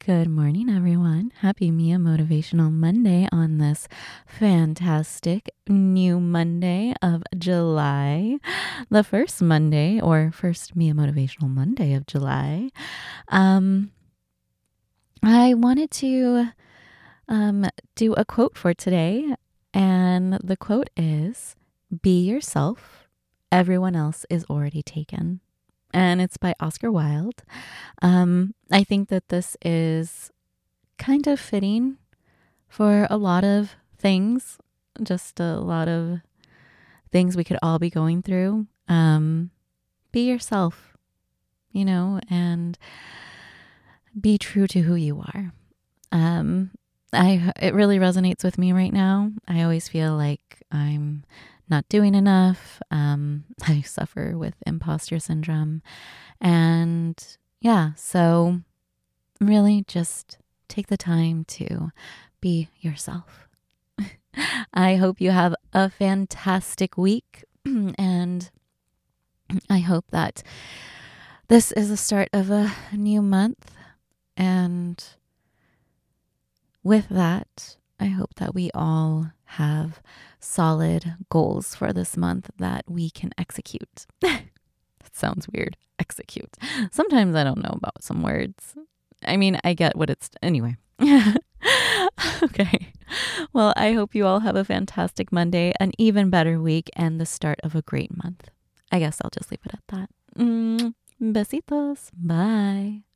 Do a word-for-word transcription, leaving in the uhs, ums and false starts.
Good morning, everyone. Happy Mia Motivational Monday on this fantastic new Monday of July, the first Monday or first Mia Motivational Monday of July. Um, I wanted to um, do a quote for today, and the quote is, "Be yourself. Everyone else is already taken." And it's by Oscar Wilde. Um, I think that this is kind of fitting for a lot of things, just a lot of things we could all be going through. Um, be yourself, you know, and be true to who you are. Um, I it really resonates with me right now. I always feel like I'm not doing enough. Um, I suffer with imposter syndrome. And yeah, so really just take the time to be yourself. I hope you have a fantastic week. And I hope that this is the start of a new month. And with that, I hope that we all have solid goals for this month that we can execute. That sounds weird. Execute. Sometimes I don't know about some words. I mean, I get what it's... Anyway. Okay. Well, I hope you all have a fantastic Monday, an even better week, and the start of a great month. I guess I'll just leave it at that. Mm, besitos. Bye.